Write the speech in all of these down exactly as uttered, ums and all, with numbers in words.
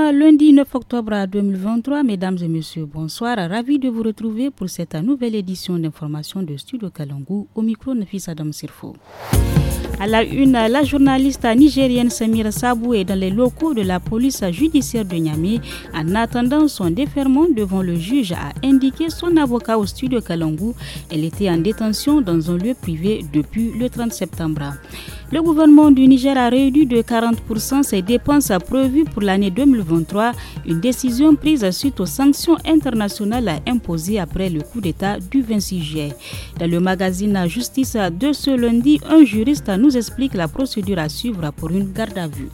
lundi neuf octobre deux mille vingt-trois, mesdames et messieurs, bonsoir. Ravi de vous retrouver pour cette nouvelle édition d'information de Studio Kalangu. Au micro, Nafis Adam Sirfo. À la une, la journaliste nigérienne Samira Sabou est dans les locaux de la police judiciaire de Niamey. En attendant son déferment devant le juge, a indiqué son avocat au Studio Kalangu. Elle était en détention dans un lieu privé depuis le trente septembre. Le gouvernement du Niger a réduit de quarante pour cent ses dépenses prévues pour l'année deux mille vingt-trois, une décision prise suite aux sanctions internationales imposées après le coup d'État du vingt-six juillet. Dans le magazine Justice de ce lundi, un juriste nous explique la procédure à suivre pour une garde à vue.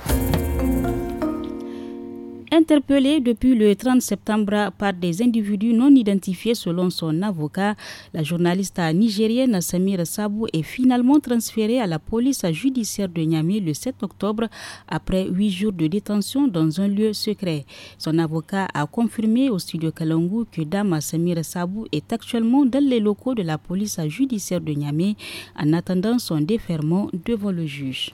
Interpellée depuis le trente septembre par des individus non identifiés selon son avocat, la journaliste nigérienne Samira Sabou est finalement transférée à la police judiciaire de Niamey le sept octobre après huit jours de détention dans un lieu secret. Son avocat a confirmé au studio Kalangu que Dame Samira Sabou est actuellement dans les locaux de la police judiciaire de Niamey en attendant son déferment devant le juge.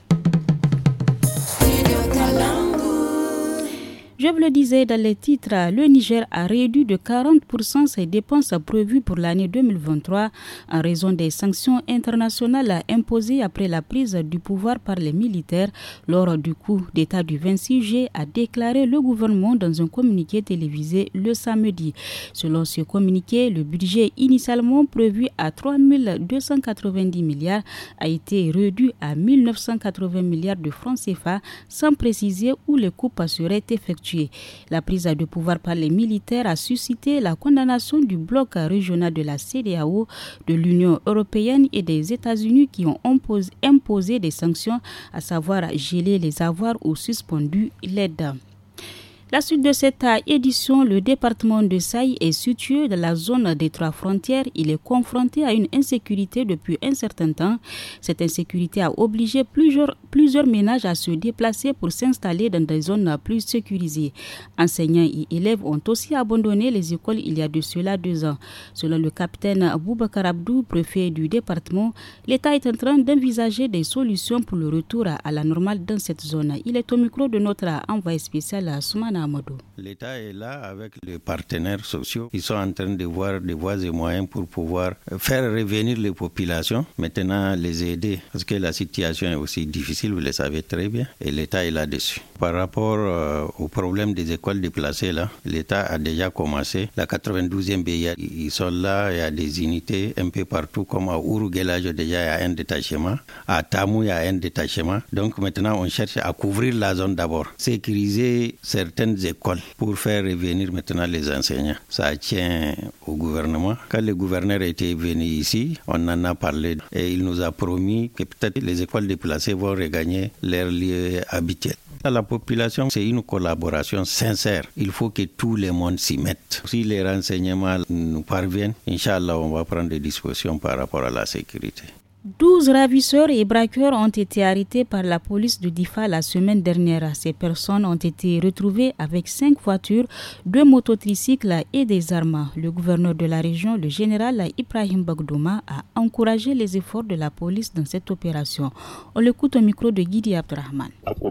Je vous le disais dans les titres, le Niger a réduit de quarante pour cent ses dépenses prévues pour l'année deux mille vingt-trois en raison des sanctions internationales imposées après la prise du pouvoir par les militaires lors du coup d'État du vingt-six juillet, a déclaré le gouvernement dans un communiqué télévisé le samedi. Selon ce communiqué, le budget initialement prévu à trois mille deux cent quatre-vingt-dix milliards a été réduit à mille neuf cent quatre-vingts milliards de francs C F A sans préciser où les coupes seraient effectuées. La prise de pouvoir par les militaires a suscité la condamnation du bloc régional de la C E D E A O, de l'Union européenne et des États-Unis qui ont imposé des sanctions, à savoir geler les avoirs ou suspendu l'aide. La suite de cette édition, le département de Saï est situé dans la zone des trois frontières. Il est confronté à une insécurité depuis un certain temps. Cette insécurité a obligé plusieurs, plusieurs ménages à se déplacer pour s'installer dans des zones plus sécurisées. Enseignants et élèves ont aussi abandonné les écoles il y a de cela deux ans. Selon le capitaine Boubacar Abdou, préfet du département, l'État est en train d'envisager des solutions pour le retour à la normale dans cette zone. Il est au micro de notre envoyé spécial Soumana Amadou. L'État est là avec les partenaires sociaux. Ils sont en train de voir des voies et moyens pour pouvoir faire revenir les populations, maintenant les aider, parce que la situation est aussi difficile, vous le savez très bien, et l'État est là-dessus. Par rapport euh, au problème des écoles déplacées, là, l'État a déjà commencé. La quatre-vingt-douzième B I A, ils sont là, il y a des unités un peu partout, comme à Ourouguelage, déjà il y a un détachement. À Tamou, il y a un détachement. Donc maintenant, on cherche à couvrir la zone d'abord, sécuriser certaines écoles pour faire revenir maintenant les enseignants. Ça tient au gouvernement. Quand le gouverneur était venu ici, on en a parlé et il nous a promis que peut-être les écoles déplacées vont regagner leur lieu habituel. À la population, c'est une collaboration sincère. Il faut que tout le monde s'y mette. Si les renseignements nous parviennent, Inch'Allah, on va prendre des dispositions par rapport à la sécurité. douze ravisseurs et braqueurs ont été arrêtés par la police de Difa la semaine dernière. Ces personnes ont été retrouvées avec cinq voitures, deux mototricycles et des armes. Le gouverneur de la région, le général Ibrahim Bagdouma, a encouragé les efforts de la police dans cette opération. On l'écoute au micro de Guidi Abdurrahman.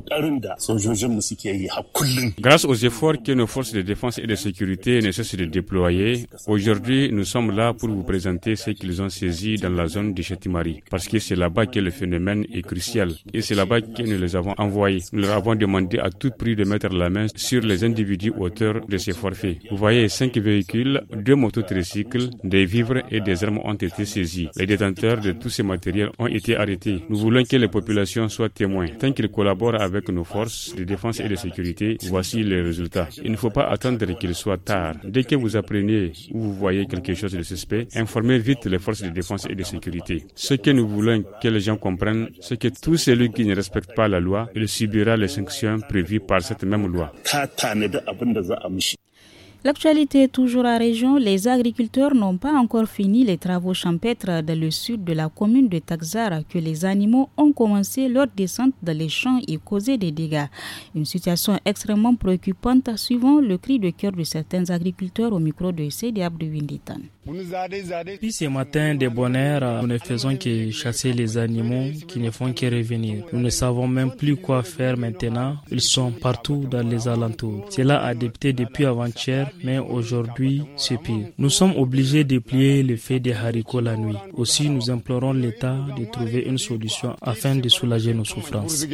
Grâce aux efforts que nos forces de défense et de sécurité ne cessent de déployer, aujourd'hui nous sommes là pour vous présenter ce qu'ils ont saisi dans la zone de Chetimari. Parce que c'est là-bas que le phénomène est crucial. Et c'est là-bas que nous les avons envoyés. Nous leur avons demandé à tout prix de mettre la main sur les individus auteurs de ces forfaits. Vous voyez, cinq véhicules, deux mototricycles, des vivres et des armes ont été saisis. Les détenteurs de tous ces matériels ont été arrêtés. Nous voulons que les populations soient témoins. Tant qu'ils collaborent avec nos forces de défense et de sécurité, voici les résultats. Il ne faut pas attendre qu'il soit tard. Dès que vous apprenez ou vous voyez quelque chose de suspect, informez vite les forces de défense et de sécurité. Ce que nous voulons que les gens comprennent, c'est que tout celui qui ne respecte pas la loi, il subira les sanctions prévues par cette même loi. L'actualité est toujours à région. Les agriculteurs n'ont pas encore fini les travaux champêtres dans le sud de la commune de Taxar que les animaux ont commencé leur descente dans les champs et causé des dégâts. Une situation extrêmement préoccupante suivant le cri de cœur de certains agriculteurs au micro de Seydi Abdou Winditan. Puis ce matin, de bonne heure, nous ne faisons que chasser les animaux qui ne font que revenir. Nous ne savons même plus quoi faire maintenant. Ils sont partout dans les alentours. Cela a débuté depuis avant-hier, mais aujourd'hui, c'est pire. Nous sommes obligés de plier le fait des haricots la nuit. Aussi, nous implorons l'État de trouver une solution afin de soulager nos souffrances.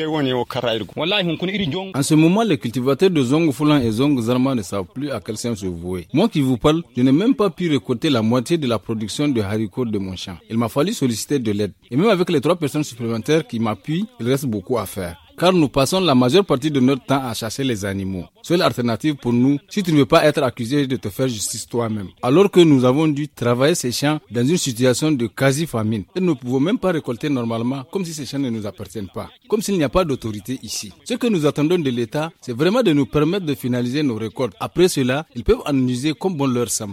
En ce moment, les cultivateurs de Zong Fulan et Zong Zarma ne savent plus à quel sens se vouer. Moi qui vous parle, je n'ai même pas pu récolter la moitié de la production de haricots de mon champ. Il m'a fallu solliciter de l'aide. Et même avec les trois personnes supplémentaires qui m'appuient, il reste beaucoup à faire. Car nous passons la majeure partie de notre temps à chasser les animaux. Seule alternative pour nous, si tu ne veux pas être accusé de te faire justice toi-même. Alors que nous avons dû travailler ces champs dans une situation de quasi-famine. Et nous ne pouvons même pas récolter normalement, comme si ces champs ne nous appartiennent pas. Comme s'il n'y a pas d'autorité ici. Ce que nous attendons de l'État, c'est vraiment de nous permettre de finaliser nos récoltes. Après cela, ils peuvent en user comme bon leur semble.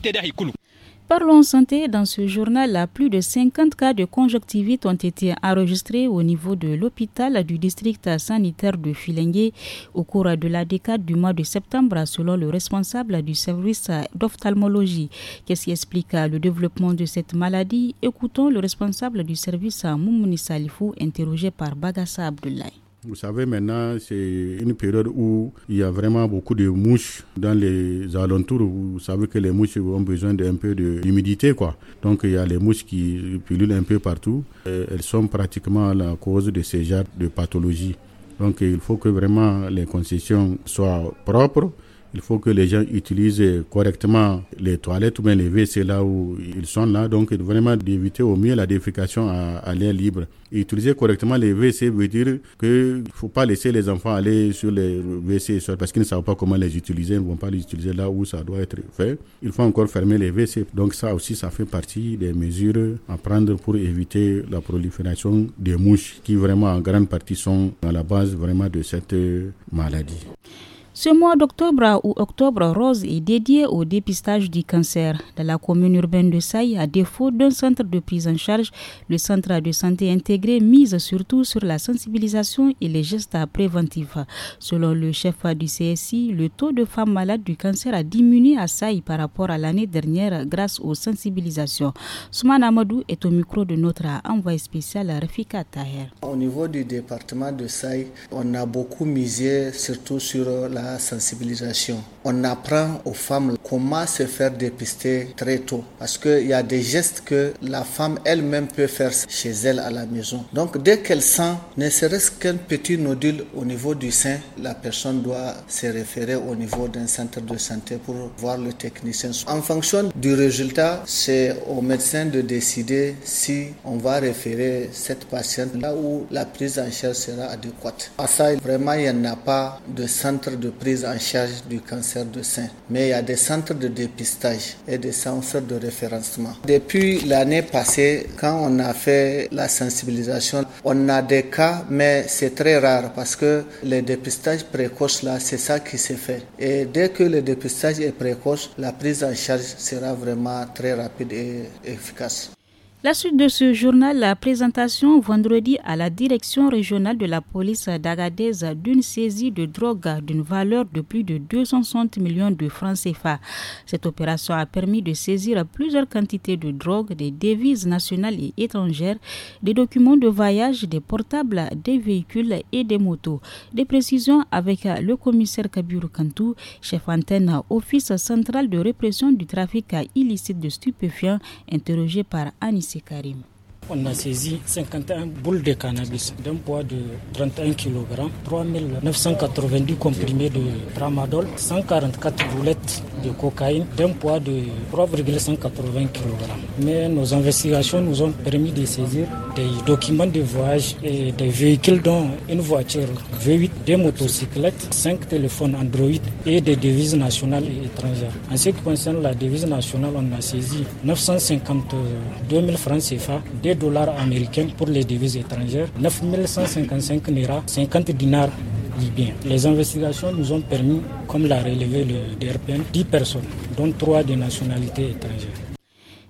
Parlons santé. Dans ce journal, plus de cinquante cas de conjonctivite ont été enregistrés au niveau de l'hôpital du district sanitaire de Filengue au cours de la décade du mois de septembre, selon le responsable du service d'ophtalmologie. Qu'est-ce qui explique le développement de cette maladie? Écoutons le responsable du service, Moumouni Salifou, interrogé par Bagassa Abdoulaye. Vous savez, maintenant, c'est une période où il y a vraiment beaucoup de mouches dans les alentours. Vous savez que les mouches ont besoin d'un peu d'humidité, quoi. Donc, il y a les mouches qui pullulent un peu partout. Et elles sont pratiquement la cause de ces genres de pathologies. Donc, il faut que vraiment les concessions soient propres. Il faut que les gens utilisent correctement les toilettes ou bien les W C là où ils sont là. Donc, vraiment d'éviter au mieux la défécation à, à l'air libre. Et utiliser correctement les W C veut dire qu'il ne faut pas laisser les enfants aller sur les W C parce qu'ils ne savent pas comment les utiliser. Ils ne vont pas les utiliser là où ça doit être fait. Il faut encore fermer les W C. Donc, ça aussi, ça fait partie des mesures à prendre pour éviter la prolifération des mouches qui vraiment en grande partie sont à la base vraiment de cette maladie. Ce mois d'octobre ou octobre rose est dédié au dépistage du cancer. Dans la commune urbaine de Saï, à défaut d'un centre de prise en charge, le centre de santé intégré mise surtout sur la sensibilisation et les gestes préventifs. Selon le chef du C S I, le taux de femmes malades du cancer a diminué à Saï par rapport à l'année dernière grâce aux sensibilisations. Soumane Amadou est au micro de notre envoyé spécial Rafika Taher. Au niveau du département de Saï, on a beaucoup misé surtout sur la sensibilisation. On apprend aux femmes comment se faire dépister très tôt parce qu'il y a des gestes que la femme elle-même peut faire chez elle à la maison. Donc dès qu'elle sent ne serait-ce qu'un petit nodule au niveau du sein, la personne doit se référer au niveau d'un centre de santé pour voir le technicien. En fonction du résultat, c'est au médecin de décider si on va référer cette patiente là où la prise en charge sera adéquate. À ça, vraiment, il n'y en a pas de centre de prise en charge du cancer de sein. Mais il y a des centres de dépistage et des centres de référencement. Depuis l'année passée, quand on a fait la sensibilisation, on a des cas, mais c'est très rare parce que le dépistage précoce, là, c'est ça qui s'est fait. Et dès que le dépistage est précoce, la prise en charge sera vraiment très rapide et efficace. La suite de ce journal, la présentation vendredi à la direction régionale de la police d'Agadez d'une saisie de drogue d'une valeur de plus de deux cent soixante millions de francs C F A. Cette opération a permis de saisir plusieurs quantités de drogue, des devises nationales et étrangères, des documents de voyage, des portables, des véhicules et des motos. Des précisions avec le commissaire Kabiru Kantou, chef antenne Office central de répression du trafic illicite de stupéfiants, interrogé par Anis Karim. On a saisi cinquante et un boules de cannabis d'un poids de trente et un kilogrammes, trois mille neuf cent quatre-vingt-dix comprimés de tramadol, cent quarante-quatre boulettes de cocaïne d'un poids de trois virgule cent quatre-vingts kilogrammes. Mais nos investigations nous ont permis de saisir des documents de voyage et des véhicules dont une voiture V huit, des motocyclettes, cinq téléphones Android et des devises nationales et étrangères. En ce qui concerne la devise nationale, on a saisi neuf cent cinquante-deux mille francs C F A, des dollars américains pour les devises étrangères, neuf mille cent cinquante-cinq naira, cinquante dinars libyens. Les investigations nous ont permis, comme l'a relevé le D R P N, dix personnes, dont trois de nationalité étrangère.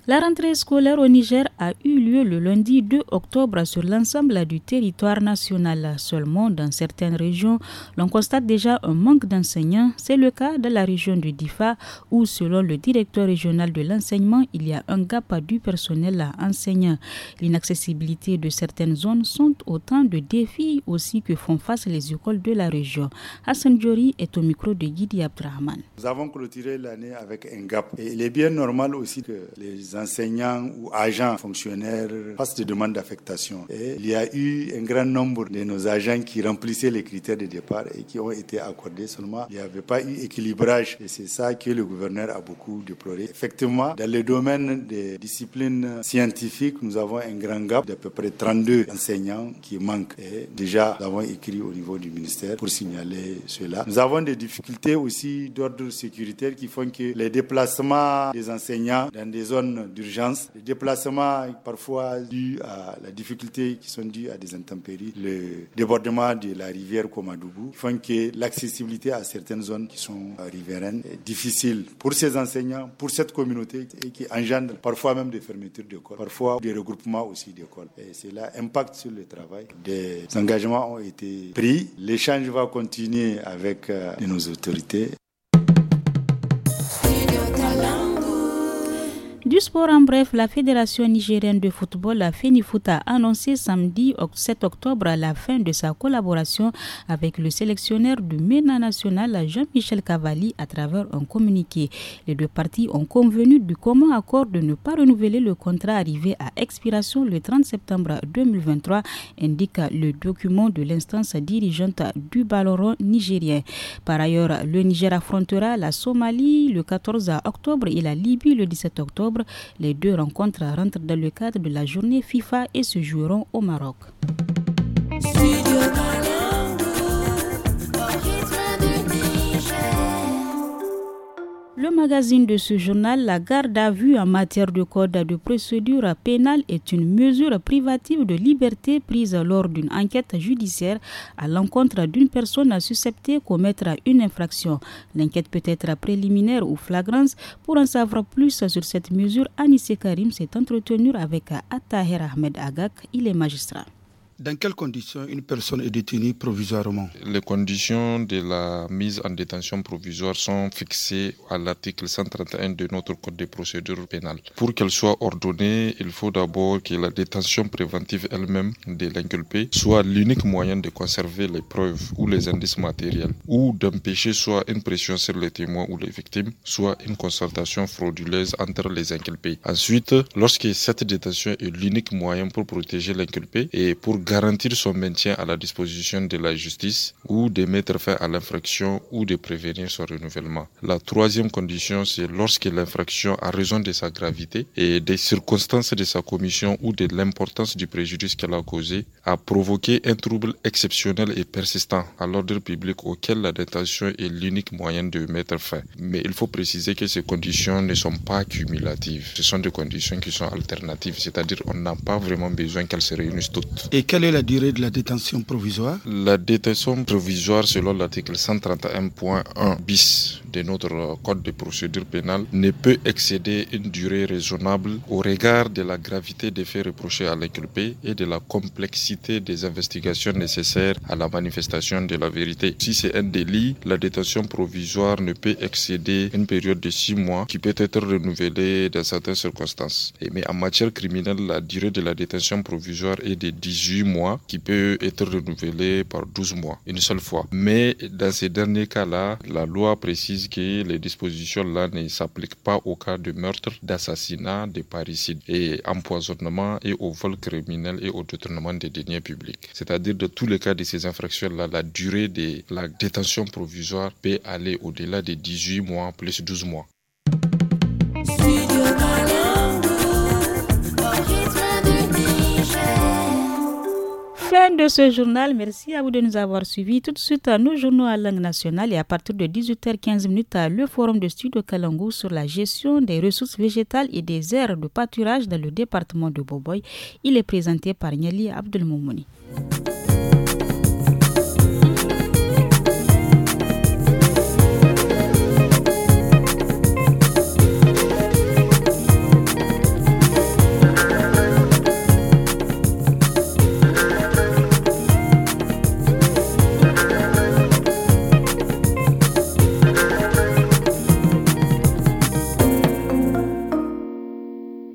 La rentrée scolaire au Niger a eu lieu le lundi deux octobre sur l'ensemble du territoire national. Seulement, dans certaines régions, l'on constate déjà un manque d'enseignants. C'est le cas de la région du Difa où, selon le directeur régional de l'enseignement, il y a un gap du personnel enseignant. L'inaccessibilité de certaines zones sont autant de défis aussi que font face les écoles de la région. Hassan Diori est au micro de Guidi Abdrahman. Nous avons clôturé l'année avec un gap et il est bien normal aussi que les enseignants ou agents fonctionnaires fassent des demandes d'affectation. Et il y a eu un grand nombre de nos agents qui remplissaient les critères de départ et qui ont été accordés seulement. Il n'y avait pas eu équilibrage et c'est ça que le gouverneur a beaucoup déploré. Effectivement, dans le domaine des disciplines scientifiques, nous avons un grand gap d'à peu près trente-deux enseignants qui manquent. Et déjà, nous avons écrit au niveau du ministère pour signaler cela. Nous avons des difficultés aussi d'ordre sécuritaire qui font que les déplacements des enseignants dans des zones d'urgence, les déplacements parfois dus à la difficulté qui sont dus à des intempéries, le débordement de la rivière Komadougou font que l'accessibilité à certaines zones qui sont riveraines est difficile pour ces enseignants, pour cette communauté et qui engendre parfois même des fermetures d'écoles, parfois des regroupements aussi d'écoles. Et cela impacte sur le travail. Des engagements ont été pris. L'échange va continuer avec euh, nos autorités. Du sport en bref, la Fédération nigérienne de football, la FENIFOOT, a annoncé samedi sept octobre la fin de sa collaboration avec le sélectionneur du MENA national Jean-Michel Cavalli à travers un communiqué. Les deux parties ont convenu du commun accord de ne pas renouveler le contrat arrivé à expiration le trente septembre deux mille vingt-trois, indique le document de l'instance dirigeante du ballon rond nigérien. Par ailleurs, le Niger affrontera la Somalie le quatorze octobre et la Libye le dix-sept octobre. Les deux rencontres rentrent dans le cadre de la journée FIFA et se joueront au Maroc. Le magazine de ce journal, la garde à vue en matière de code de procédure pénale est une mesure privative de liberté prise lors d'une enquête judiciaire à l'encontre d'une personne susceptible de commettre une infraction. L'enquête peut être préliminaire ou flagrance. Pour en savoir plus sur cette mesure, Anissé Karim s'est entretenu avec Attaher Ahmed Agak, il est magistrat. Dans quelles conditions une personne est détenue provisoirement? Les conditions de la mise en détention provisoire sont fixées à l'article cent trente et un de notre Code de procédure pénale. Pour qu'elle soit ordonnée, il faut d'abord que la détention préventive elle-même de l'inculpé soit l'unique moyen de conserver les preuves ou les indices matériels, ou d'empêcher soit une pression sur les témoins ou les victimes, soit une consultation frauduleuse entre les inculpés. Ensuite, lorsque cette détention est l'unique moyen pour protéger l'inculpé et pour garantir son maintien à la disposition de la justice ou de mettre fin à l'infraction ou de prévenir son renouvellement. La troisième condition, c'est lorsque l'infraction, à raison de sa gravité et des circonstances de sa commission ou de l'importance du préjudice qu'elle a causé, a provoqué un trouble exceptionnel et persistant à l'ordre public auquel la détention est l'unique moyen de mettre fin. Mais il faut préciser que ces conditions ne sont pas cumulatives. Ce sont des conditions qui sont alternatives, c'est-à-dire on n'a pas vraiment besoin qu'elles se réunissent toutes. Et quelle est la durée de la détention provisoire? La détention provisoire, selon l'article cent trente et un point un bis de notre Code de procédure pénale, ne peut excéder une durée raisonnable au regard de la gravité des faits reprochés à l'inculpé et de la complexité des investigations nécessaires à la manifestation de la vérité. Si c'est un délit, la détention provisoire ne peut excéder une période de six mois qui peut être renouvelée dans certaines circonstances. Et mais en matière criminelle, la durée de la détention provisoire est de dix-huit mois qui peut être renouvelé par douze mois, une seule fois. Mais dans ces derniers cas-là, la loi précise que les dispositions-là ne s'appliquent pas au cas de meurtre, d'assassinat, de parricide et empoisonnement et au vol criminel et au détournement des deniers publics. C'est-à-dire de tous les cas de ces infractions-là, la durée de la détention provisoire peut aller au-delà de dix-huit mois plus douze mois. Fin de ce journal, merci à vous de nous avoir suivis. Tout de suite, nos journaux à langue nationale et à partir de dix-huit heures quinze, le forum de Studio Kalangou sur la gestion des ressources végétales et des aires de pâturage dans le département de Boboy. Il est présenté par Niali Abdelmoumouni.